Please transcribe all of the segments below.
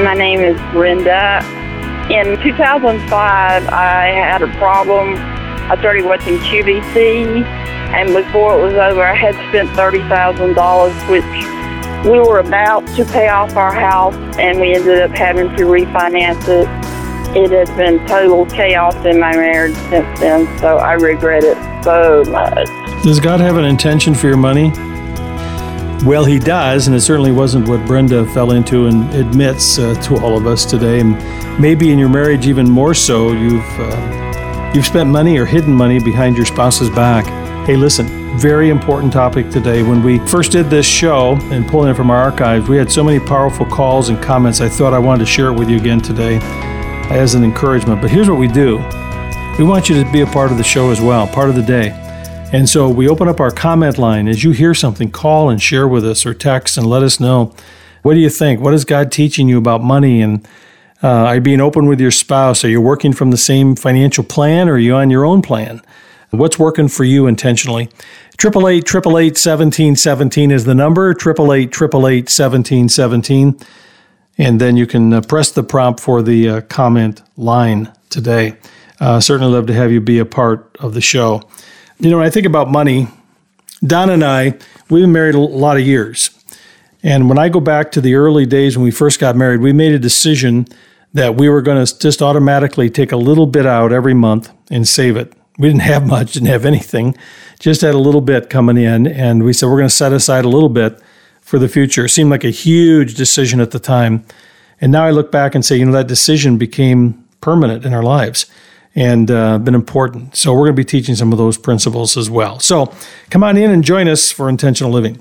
My name is Brenda. In 2005, I had a problem. I started watching QVC, and before it was over, I had spent $30,000, which we were about to pay off our house, and we ended up having to refinance it. It has been total chaos in my marriage since then, so I regret it so much. Does God have an intention for your money? Well, He does, and it certainly wasn't what Brenda fell into and admits to all of us today. And maybe in your marriage even more so, you've spent money or hidden money behind your spouse's back. Hey, listen, very important topic today. When we first did this show and pulling it from our archives, we had so many powerful calls and comments. I thought I wanted to share it with you again today as an encouragement. But here's what we do. We want you to be a part of the show as well, part of the day. And so we open up our comment line. As you hear something, call and share with us or text and let us know. What do you think? What is God teaching you about money? And are you being open with your spouse? Are you working from the same financial plan, or are you on your own plan? What's working for you intentionally? 888-888-1717 is the number, 888-888-1717. And then you can press the prompt for the comment line today. Certainly love to have you be a part of the show. You know, when I think about money, Don and I, we've been married a lot of years. And when I go back to the early days when we first got married, we made a decision that we were going to just automatically take a little bit out every month and save it. We didn't have much, didn't have anything, just had a little bit coming in. And we said, we're going to set aside a little bit for the future. It seemed like a huge decision at the time. And now I look back and say, that decision became permanent in our lives and been important. So we're going to be teaching some of those principles as well. So come on in and join us for Intentional Living.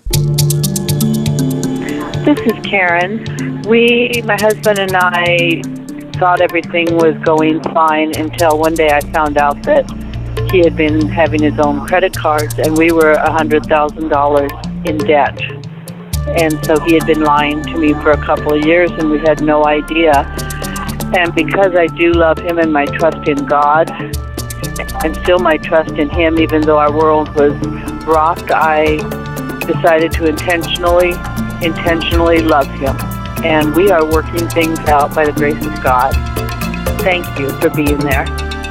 This is Karen. My husband and I thought everything was going fine until one day I found out that he had been having his own credit cards, and we were $100,000 in debt. And so he had been lying to me for a couple of years, and we had no idea. And because I do love him and my trust in God, and still my trust in him, even though our world was rocked, I decided to intentionally love him. And we are working things out by the grace of God. Thank you for being there.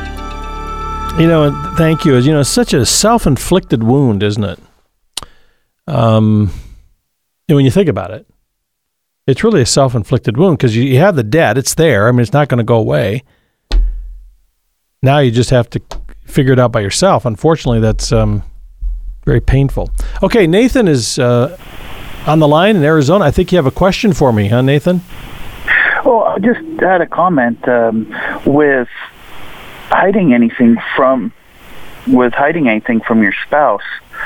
Thank you. It's such a self-inflicted wound, isn't it? When you think about it, it's really a self-inflicted wound because you have the debt. It's there. I mean, it's not going to go away. Now you just have to figure it out by yourself. Unfortunately, that's very painful. Okay, Nathan is on the line in Arizona. I think you have a question for me, huh, Nathan? Well, I just had a comment with hiding anything from your spouse.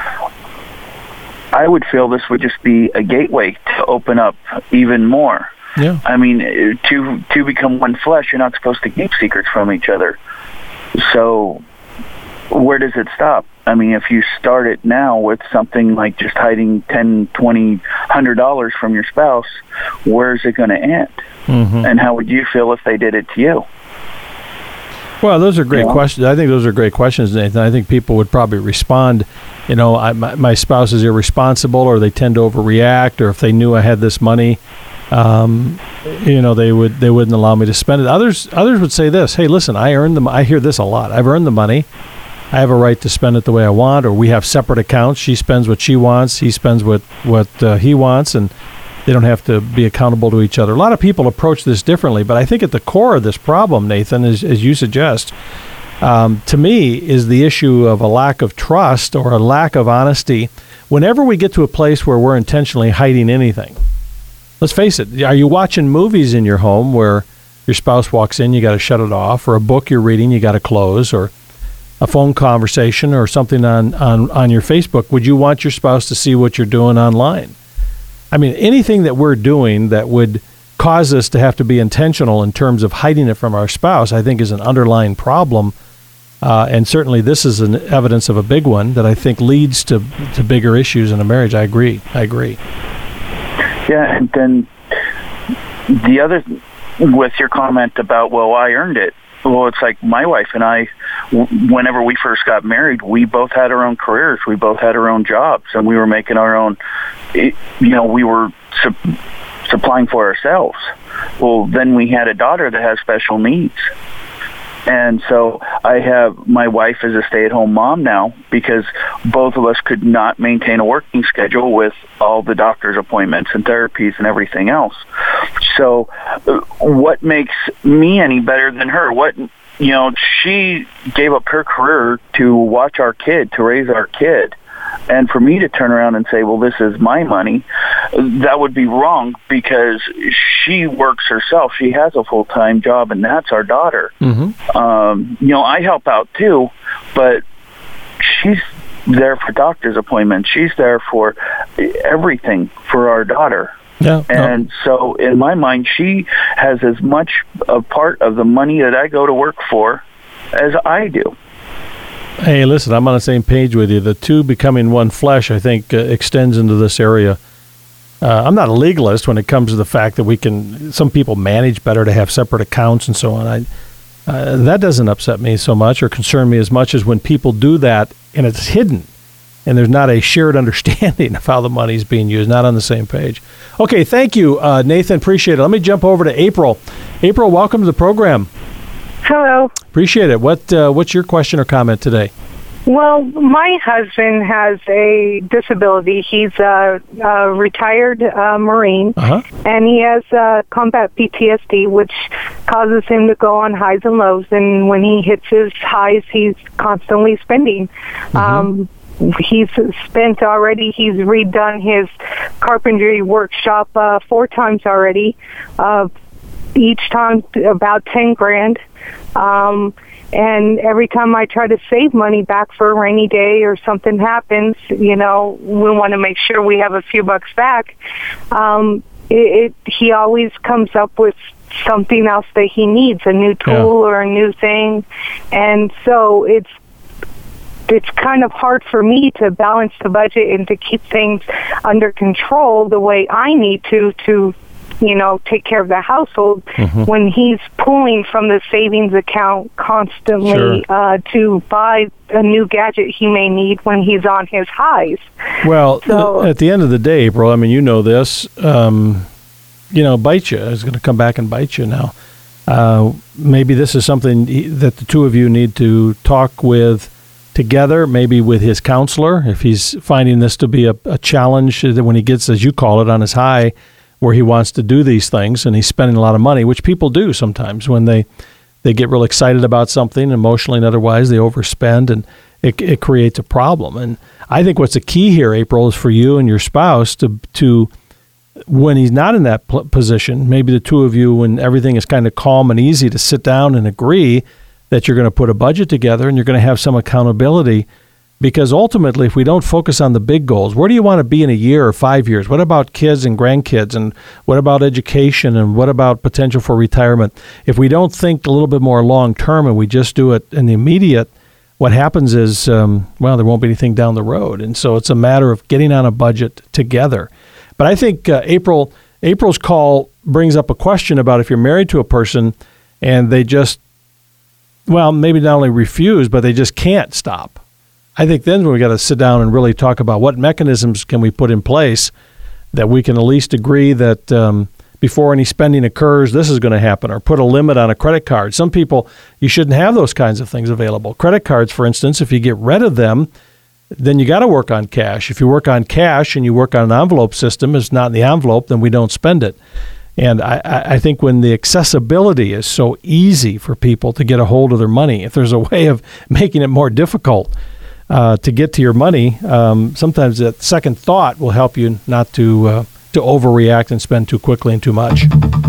I would feel this would just be a gateway to open up even more. Yeah. I mean, to become one flesh, you're not supposed to keep secrets from each other. So where does it stop? I mean, if you start it now with something like just hiding $10, $20, $100 from your spouse, where's it going to end? Mm-hmm. And how would you feel if they did it to you? Well, those are great questions. I think those are great questions, Nathan. I think people would probably respond, my spouse is irresponsible, or they tend to overreact, or if they knew I had this money, they wouldn't allow me to spend it. Others would say this: hey, listen, I earned them. I hear this a lot. I've earned the money. I have a right to spend it the way I want, or we have separate accounts. She spends what she wants. He spends what he wants, and they don't have to be accountable to each other. A lot of people approach this differently, but I think at the core of this problem, Nathan, as you suggest, to me, is the issue of a lack of trust or a lack of honesty. Whenever we get to a place where we're intentionally hiding anything, let's face it, are you watching movies in your home where your spouse walks in, you got to shut it off, or a book you're reading, you got to close, or a phone conversation or something on your Facebook? Would you want your spouse to see what you're doing online? I mean, anything that we're doing that would cause us to have to be intentional in terms of hiding it from our spouse, I think is an underlying problem. And certainly this is an evidence of a big one that I think leads to bigger issues in a marriage. I agree. Yeah, and then the other, with your comment about, I earned it. Well, it's like my wife and I, whenever we first got married, we both had our own careers. We both had our own jobs, and we were making our own, we were supplying for ourselves. Well, then we had a daughter that has special needs. And so my wife is a stay-at-home mom now because both of us could not maintain a working schedule with all the doctor's appointments and therapies and everything else. So what makes me any better than her? She gave up her career to watch our kid, to raise our kid. And for me to turn around and say, well, this is my money, that would be wrong because she works herself. She has a full-time job, and that's our daughter. Mm-hmm. I help out too, but she's there for doctor's appointments. She's there for everything for our daughter. Yeah. And so in my mind, she has as much a part of the money that I go to work for as I do. Hey, listen, I'm on the same page with you. The two becoming one flesh, I think, extends into this area. I'm not a legalist when it comes to the fact that some people manage better to have separate accounts and so on. That doesn't upset me so much or concern me as much as when people do that and it's hidden and there's not a shared understanding of how the money's being used, not on the same page. Okay, thank you, Nathan. Appreciate it. Let me jump over to April. April, welcome to the program. Hello. Appreciate it. What's your question or comment today? Well, my husband has a disability. He's a retired Marine, and he has combat PTSD, which causes him to go on highs and lows. And when he hits his highs, he's constantly spending. He's spent already. He's redone his carpentry workshop 4 times already. Each time about $10,000. And every time I try to save money back for a rainy day or something happens, we want to make sure we have a few bucks back. He always comes up with something else that he needs, a new tool or a new thing. And so it's kind of hard for me to balance the budget and to keep things under control the way I need to take care of the household when he's pulling from the savings account constantly to buy a new gadget he may need when he's on his highs. Well, at the end of the day, April, I mean, you know this, bite you. It's going to come back and bite you now. Maybe this is something that the two of you need to talk with together, maybe with his counselor, if he's finding this to be a challenge that when he gets, as you call it, on his high, where he wants to do these things and he's spending a lot of money, which people do sometimes when they get real excited about something, emotionally and otherwise, they overspend, and it creates a problem. And I think what's the key here, April, is for you and your spouse to when he's not in that position, maybe the two of you, when everything is kind of calm and easy, to sit down and agree that you're going to put a budget together and you're going to have some accountability. Because ultimately, if we don't focus on the big goals, where do you want to be in a year or 5 years? What about kids and grandkids? And what about education? And what about potential for retirement? If we don't think a little bit more long term and we just do it in the immediate, what happens is, there won't be anything down the road. And so it's a matter of getting on a budget together. But I think April's call brings up a question about if you're married to a person and they just, maybe not only refuse, but they just can't stop. I think then we got to sit down and really talk about what mechanisms can we put in place that we can at least agree that before any spending occurs, this is going to happen, or put a limit on a credit card. Some people, you shouldn't have those kinds of things available. Credit cards, for instance, if you get rid of them, then you got to work on cash. If you work on cash and you work on an envelope system, it's not in the envelope, then we don't spend it. And I think when the accessibility is so easy for people to get a hold of their money, if there's a way of making it more difficult to get to your money, sometimes that second thought will help you not to overreact and spend too quickly and too much.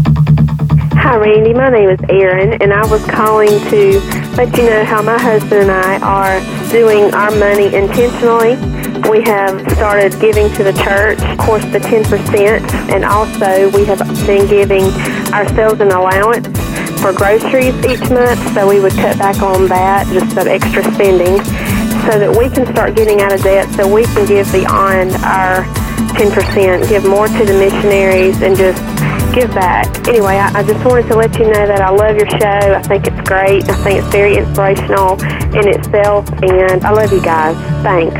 Hi, Randy. My name is Erin, and I was calling to let you know how my husband and I are doing our money intentionally. We have started giving to the church, of course, the 10%, and also we have been giving ourselves an allowance for groceries each month, so we would cut back on that, just that extra spending, so that we can start getting out of debt, so we can give beyond our 10%, give more to the missionaries, and just give back. Anyway, I just wanted to let you know that I love your show. I think it's great. I think it's very inspirational in itself, and I love you guys. Thanks.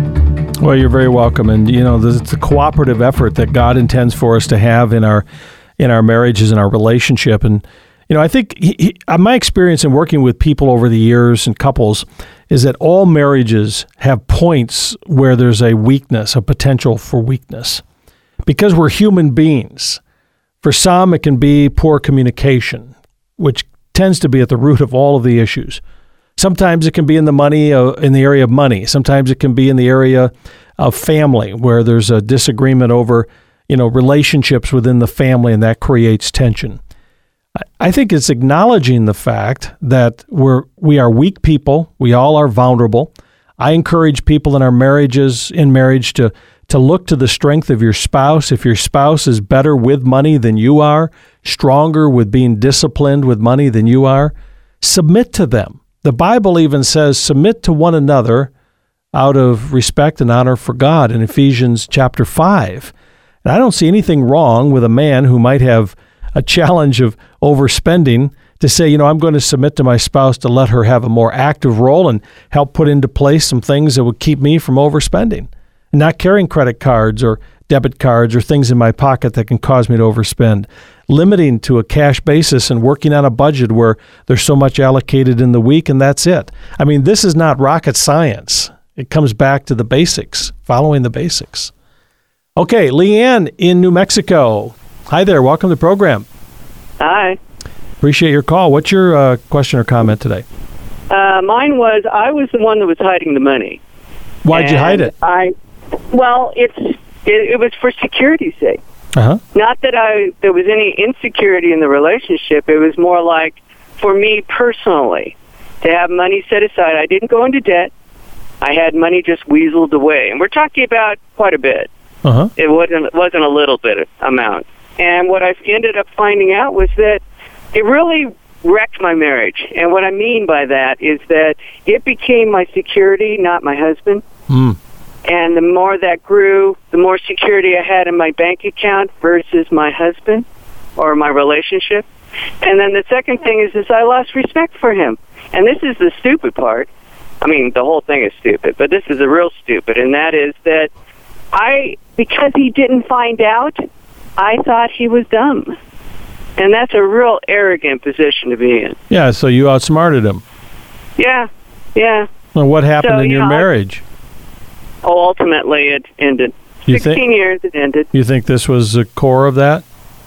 Well, you're very welcome. And, it's a cooperative effort that God intends for us to have in our in our marriages and our relationship. And, I think my experience in working with people over the years and couples is that all marriages have points where there's a weakness, a potential for weakness, because we're human beings. For some, it can be poor communication, which tends to be at the root of all of the issues. Sometimes it can be in the area of money. Sometimes it can be in the area of family, where there's a disagreement over, relationships within the family, and that creates tension. I think it's acknowledging the fact that we are weak people. We all are vulnerable. I encourage people in marriage to look to the strength of your spouse. If your spouse is better with money than you are, stronger with being disciplined with money than you are, submit to them. The Bible even says, submit to one another out of respect and honor for God in Ephesians chapter 5. And I don't see anything wrong with a man who might have a challenge of overspending to say, I'm going to submit to my spouse to let her have a more active role and help put into place some things that would keep me from overspending. And not carrying credit cards or debit cards or things in my pocket that can cause me to overspend. Limiting to a cash basis and working on a budget where there's so much allocated in the week and that's it. I mean, this is not rocket science. It comes back to the basics, following the basics. Okay, Leanne in New Mexico. Hi there. Welcome to the program. Hi. Appreciate your call. What's your question or comment today? Mine was, I was the one that was hiding the money. Why'd you hide it? It was for security's sake. Uh-huh. Not that there was any insecurity in the relationship. It was more like, for me personally, to have money set aside. I didn't go into debt. I had money just weaseled away. And we're talking about quite a bit. Uh-huh. It wasn't a little bit amount. And what I ended up finding out was that it really wrecked my marriage. And what I mean by that is that it became my security, not my husband. Mm. And the more that grew, the more security I had in my bank account versus my husband or my relationship. And then the second thing is I lost respect for him. And this is the stupid part. I mean, the whole thing is stupid, but this is the real stupid. And that is that because he didn't find out, I thought he was dumb. And that's a real arrogant position to be in. Yeah, so you outsmarted him. Yeah. Well, what happened in your marriage? Ultimately, it ended. 16 years, it ended. You think this was the core of that?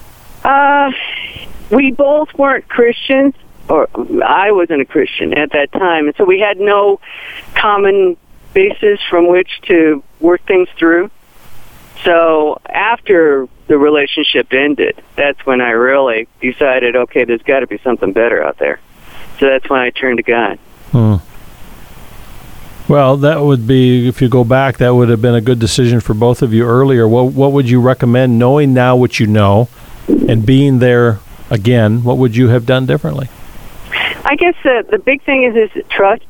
We both weren't Christians, or I wasn't a Christian at that time, and so we had no common basis from which to work things through. So after the relationship ended, that's when I really decided, okay, there's got to be something better out there. So that's when I turned to God. Well, that would be, if you go back, that would have been a good decision for both of you earlier. What would you recommend, knowing now what you know and being there again, what would you have done differently? I guess the big thing is trust.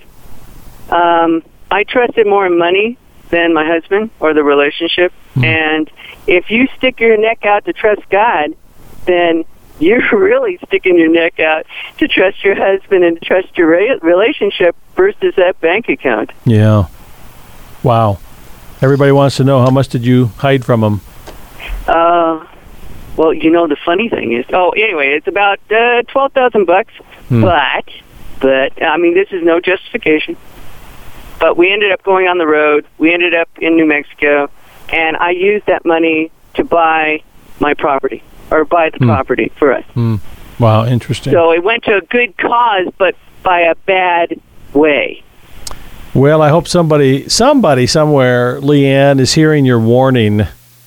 I trusted more in money than my husband or the relationship. And if you stick your neck out to trust God, then you're really sticking your neck out to trust your husband and to trust your relationship versus that bank account. Yeah. Wow. Everybody wants to know, how much did you hide from him? Well, the funny thing is, anyway, it's about $12,000. But I mean, this is no justification. But we ended up going on the road. We ended up in New Mexico, and I used that money to buy my property, or buy the property for us. Wow, interesting. So it went to a good cause, but by a bad way. Well, I hope somebody somewhere, Leanne, is hearing your warning.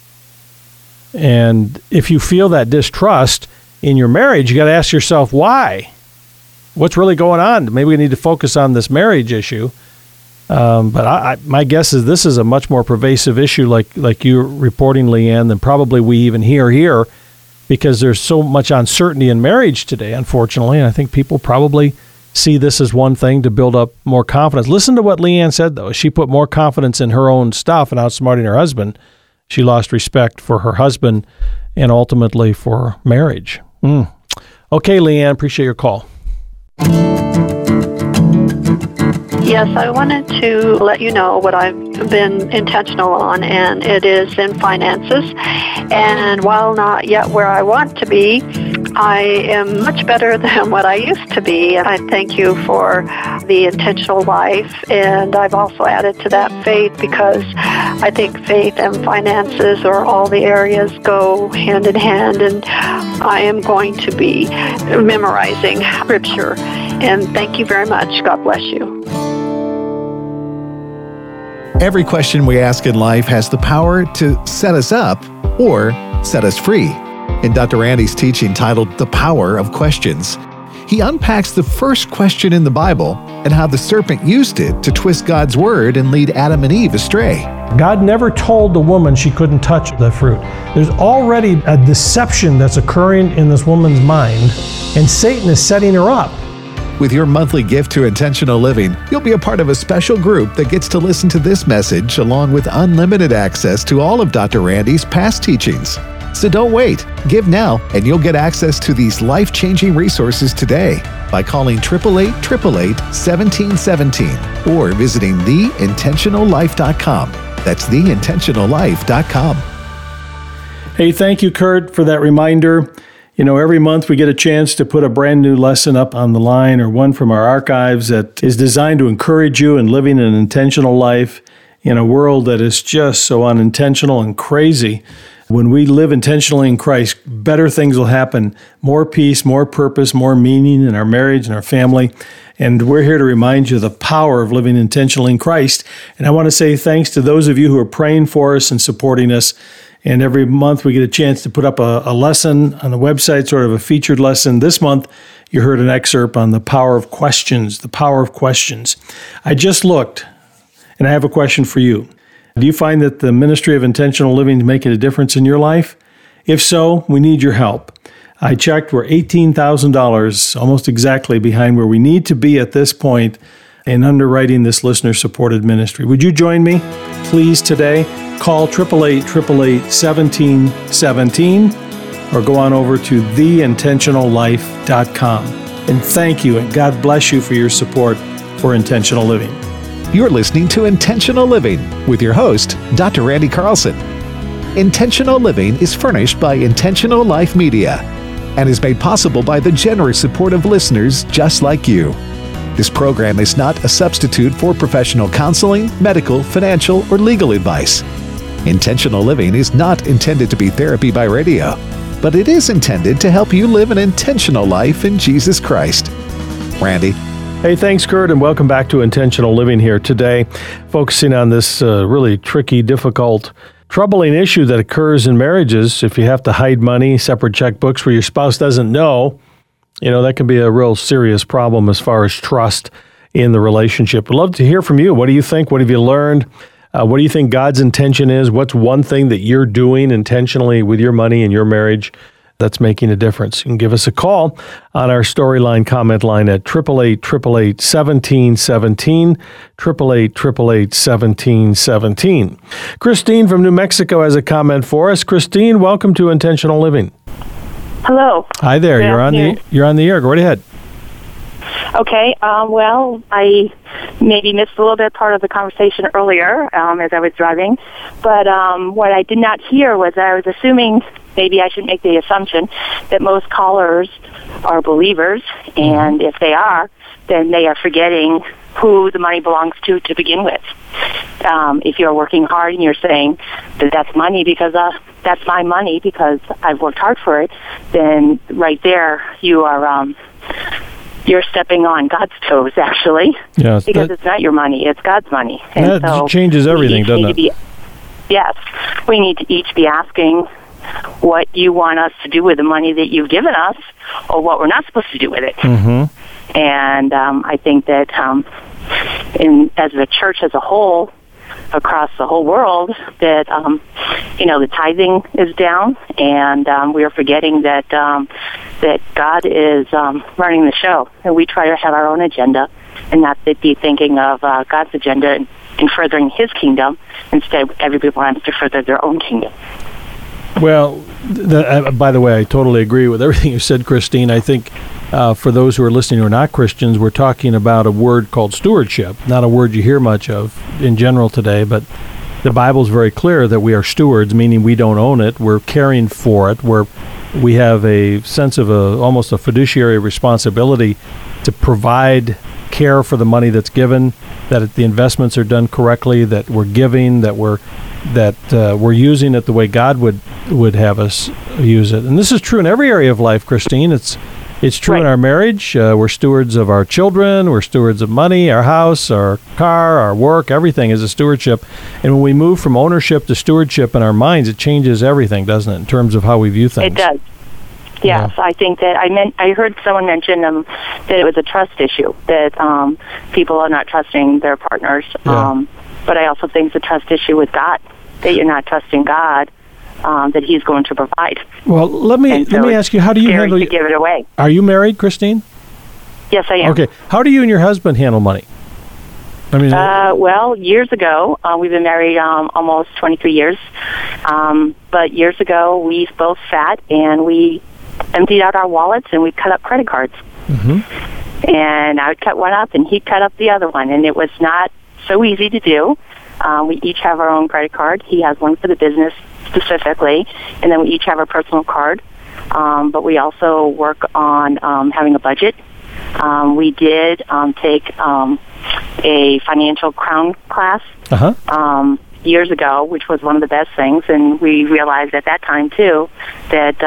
And if you feel that distrust in your marriage, you got to ask yourself why. What's really going on? Maybe we need to focus on this marriage issue. But my guess is this is a much more pervasive issue, like you're reporting, Leanne, than probably we even hear here, because there's so much uncertainty in marriage today, unfortunately. And I think people probably see this as one thing to build up more confidence. Listen to what Leanne said, though. She put more confidence in her own stuff and outsmarting her husband. She lost respect for her husband and ultimately for marriage. Okay, Leanne, appreciate your call. Yes, I wanted to let you know what I've been intentional on, and it is in finances. And while not yet where I want to be, I am much better than what I used to be. And I thank you for the intentional life. And I've also added to that faith, because I think faith and finances, or all the areas, go hand in hand. And I am going to be memorizing Scripture. And thank you very much. God bless you. Every question we ask in life has the power to set us up or set us free. In Dr. Randy's teaching titled The Power of Questions, he unpacks the first question in the Bible and how the serpent used it to twist God's word and lead Adam and Eve astray. God never told the woman she couldn't touch the fruit. There's already a deception that's occurring in this woman's mind, and Satan is setting her up. With your monthly gift to Intentional Living, you'll be a part of a special group that gets to listen to this message along with unlimited access to all of Dr. Randy's past teachings. So don't wait. Give now, and you'll get access to these life-changing resources today by calling 888-888-1717 or visiting theintentionallife.com. That's theintentionallife.com. Hey, thank you, Kurt, for that reminder. You know, every month we get a chance to put a brand new lesson up on the line, or one from our archives that is designed to encourage you in living an intentional life in a world that is just so unintentional and crazy. When we live intentionally in Christ, better things will happen. More peace, more purpose, more meaning in our marriage and our family. And we're here to remind you of the power of living intentionally in Christ. And I want to say thanks to those of you who are praying for us and supporting us. And every month we get a chance to put up a lesson on the website, sort of a featured lesson. This month, you heard an excerpt on the power of questions, the power of questions. I just looked, and I have a question for you. Do you find that the ministry of intentional living is making a difference in your life? If so, we need your help. I checked, we're $18,000, almost exactly behind where we need to be at this point in underwriting this listener-supported ministry. Would you join me, please, today? Call 888-888-1717 or go on over to theintentionallife.com. And thank you, and God bless you for your support for intentional living. You're listening to Intentional Living with your host, Dr. Randy Carlson. Intentional Living is furnished by Intentional Life Media and is made possible by the generous support of listeners just like you. This program is not a substitute for professional counseling, medical, financial, or legal advice. Intentional Living is not intended to be therapy by radio, but it is intended to help you live an intentional life in Jesus Christ. Randy. Hey, thanks, Kurt, and welcome back to Intentional Living here today, focusing on this really tricky, difficult, troubling issue that occurs in marriages. If you have to hide money, separate checkbooks where your spouse doesn't know, you know, that can be a real serious problem as far as trust in the relationship. We'd love to hear from you. What do you think? What have you learned? What do you think God's intention is? What's one thing that you're doing intentionally with your money and your marriage that's making a difference? You can give us a call on our Storyline comment line at 888-888-1717, 888-888-1717. Christine from New Mexico has a comment for us. Christine, welcome to Intentional Living. Hello. Hi there. You're on the air. Go right ahead. Okay. Well, I maybe missed a little bit part of the conversation earlier as I was driving, but what I did not hear was I was assuming, maybe I should make the assumption, that most callers are believers, and if they are, then they are forgetting who the money belongs to begin with. If you're working hard and you're saying that that's money because that's my money because I've worked hard for it, then right there you are you're stepping on God's toes, actually, because it's not your money, it's God's money. And that so changes everything, doesn't it? Yes, we need to each be asking what you want us to do with the money that you've given us, or what we're not supposed to do with it. Mm-hmm. And I think that as the church as a whole, across the whole world, that the tithing is down, and we are forgetting that that God is running the show, and we try to have our own agenda and not be thinking of God's agenda in furthering His kingdom. Instead, everybody wants to further their own kingdom. Well, by the way, I totally agree with everything you said, Christine. I think for those who are listening who are not Christians, we're talking about a word called stewardship, not a word you hear much of in general today, but the Bible's very clear that we are stewards, meaning we don't own it. We're caring for it. We have a sense of almost a fiduciary responsibility to provide care for the money that's given, that the investments are done correctly, that we're giving, that we're using it the way God would have us use it. And this is true in every area of life, Christine. It's true in our marriage. We're stewards of our children. We're stewards of money, our house, our car, our work. Everything is a stewardship. And when we move from ownership to stewardship in our minds, it changes everything, doesn't it, in terms of how we view things? It does. Yes, I think that I heard someone mention that it was a trust issue, that people are not trusting their partners. Yeah. But I also think it's a trust issue with God, that you're not trusting God, that He's going to provide. Well, let me ask you, how do you handle to give it away? Are you married, Christine? Yes, I am. Okay. How do you and your husband handle money? I mean, well, years ago, we've been married almost 23 years. But years ago, we both sat and we emptied out our wallets and we cut up credit cards. Mm-hmm. And I would cut one up and he'd cut up the other one. And it was not so easy to do. We each have our own credit card. He has one for the business specifically, and then we each have a personal card. But we also work on having a budget. We did take a financial crown class years ago, which was one of the best things, and we realized at that time, too, that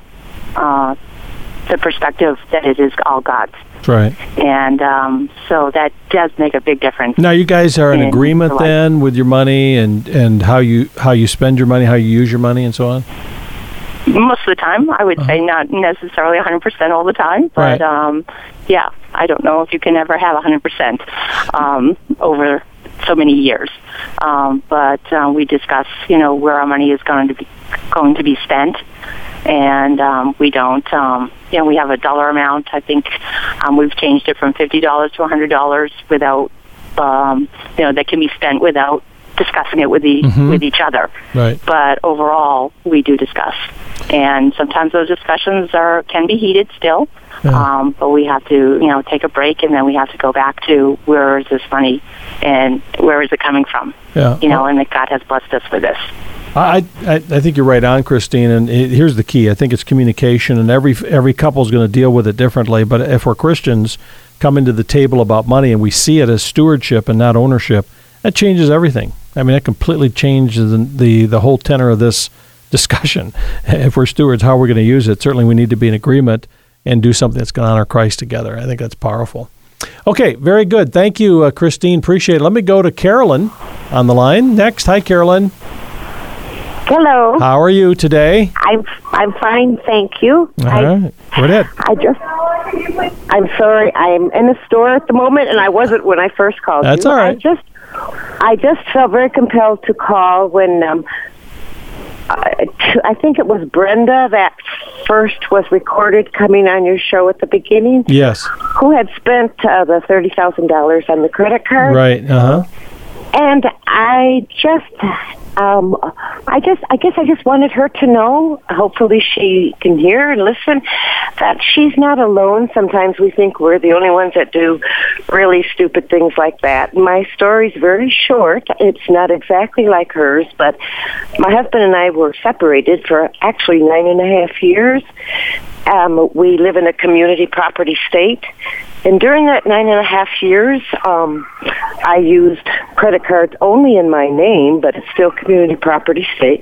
the perspective that it is all God's. Right. And so that does make a big difference. Now, you guys are in agreement then with your money and how you spend your money, how you use your money, and so on? Most of the time, I would say not necessarily 100% all the time, but yeah, I don't know if you can ever have 100% over so many years. But we discuss, where our money is going to be spent. And we don't, we have a dollar amount. I think we've changed it from $50 to $100 without, that can be spent without discussing it with each other. Right. But overall, we do discuss. And sometimes those discussions can be heated still. Yeah. But we have to, take a break, and then we have to go back to where is this money and where is it coming from? Yeah. And that God has blessed us with this. I think you're right on, Christine, and here's the key. I think it's communication, and every couple is going to deal with it differently. But if we're Christians coming to the table about money and we see it as stewardship and not ownership, that changes everything. I mean, that completely changes the whole tenor of this discussion. If we're stewards, how we're going to use it. Certainly we need to be in agreement and do something that's going to honor Christ together. I think that's powerful. Okay, very good. Thank you, Christine. Appreciate it. Let me go to Carolyn on the line next. Hi, Carolyn. Hello. How are you today? I'm fine, thank you. All right. Go ahead. I'm sorry. I'm in a store at the moment, and I wasn't when I first called you. That's all right. I just felt very compelled to call when I think it was Brenda that first was recorded coming on your show at the beginning. Yes. Who had spent the $30,000 on the credit card. Right. And I guess I just wanted her to know, hopefully she can hear and listen, that she's not alone. Sometimes we think we're the only ones that do really stupid things like that. My story's very short. It's not exactly like hers, but my husband and I were separated for actually 9.5 years. We live in a community property state. And during that 9.5 years, I used credit cards only in my name, but it's still community property state.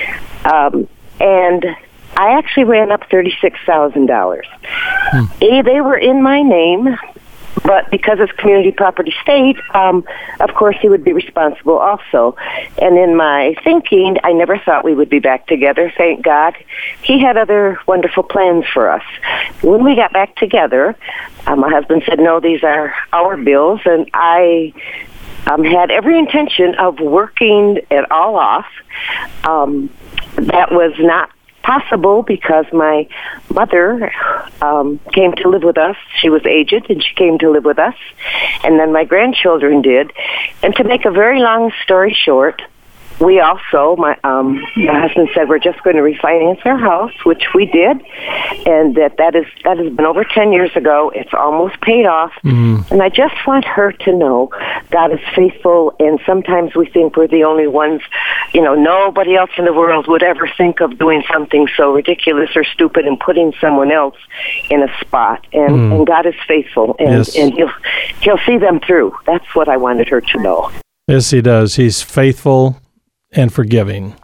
And I actually ran up $36,000. They were in my name, but because it's community property state, of course he would be responsible also. And in my thinking, I never thought we would be back together, thank God. He had other wonderful plans for us. When we got back together, my husband said, no, these are our bills, and I had every intention of working it all off. That was not possible because my mother came to live with us. She was aged, and she came to live with us. And then my grandchildren did. And to make a very long story short, we also, my husband said we're just going to refinance our house, which we did, and that has been over 10 years ago. It's almost paid off, and I just want her to know God is faithful. And sometimes we think we're the only ones. Nobody else in the world would ever think of doing something so ridiculous or stupid and putting someone else in a spot. And God is faithful, and He'll see them through. That's what I wanted her to know. Yes, He does. He's faithful and forgiving.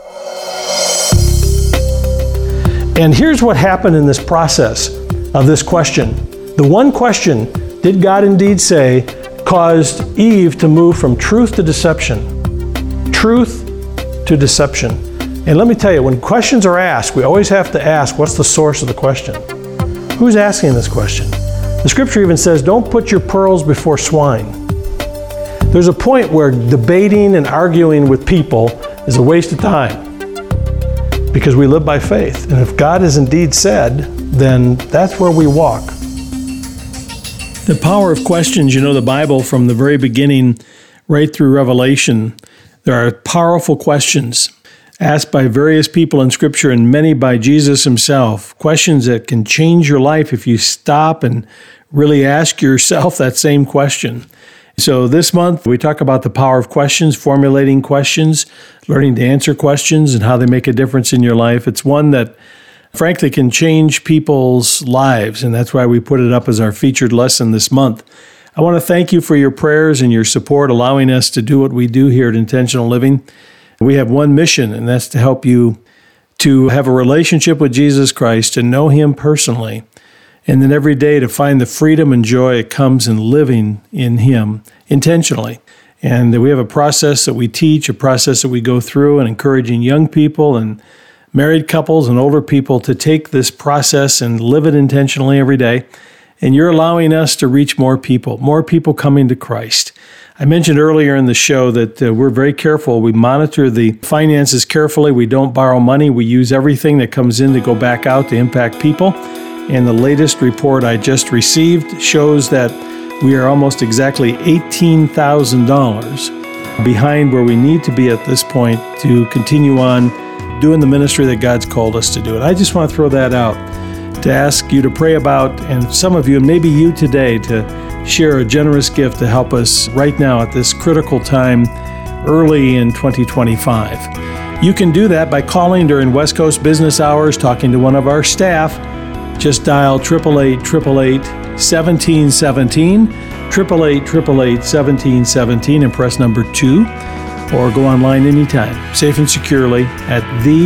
And here's what happened in this process of this question. The one question, did God indeed say, caused Eve to move from truth to deception. Truth to deception. And let me tell you, when questions are asked, we always have to ask, what's the source of the question? Who's asking this question? The scripture even says, don't put your pearls before swine. There's a point where debating and arguing with people is a waste of time because we live by faith. And if God has indeed said, then that's where we walk. The power of questions, the Bible from the very beginning right through Revelation, there are powerful questions asked by various people in Scripture and many by Jesus Himself, questions that can change your life if you stop and really ask yourself that same question. So this month, we talk about the power of questions, formulating questions, learning to answer questions, and how they make a difference in your life. It's one that, frankly, can change people's lives, and that's why we put it up as our featured lesson this month. I want to thank you for your prayers and your support, allowing us to do what we do here at Intentional Living. We have one mission, and that's to help you to have a relationship with Jesus Christ, to know Him personally, and then every day to find the freedom and joy it comes in living in Him intentionally. And we have a process that we teach, a process that we go through, and encouraging young people and married couples and older people to take this process and live it intentionally every day. And you're allowing us to reach more people coming to Christ. I mentioned earlier in the show that we're very careful. We monitor the finances carefully. We don't borrow money. We use everything that comes in to go back out to impact people. And the latest report I just received shows that we are almost exactly $18,000 behind where we need to be at this point to continue on doing the ministry that God's called us to do. And I just want to throw that out to ask you to pray about, and some of you, and maybe you today, to share a generous gift to help us right now at this critical time early in 2025. You can do that by calling during West Coast business hours, talking to one of our staff. Just dial 888-888-1717, 888-888-1717, and press number 2, or go online anytime, safe and securely, at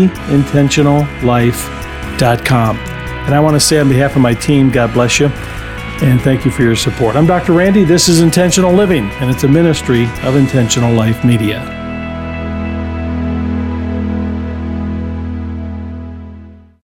theintentionallife.com. And I want to say on behalf of my team, God bless you, and thank you for your support. I'm Dr. Randy. This is Intentional Living, and it's a ministry of Intentional Life Media.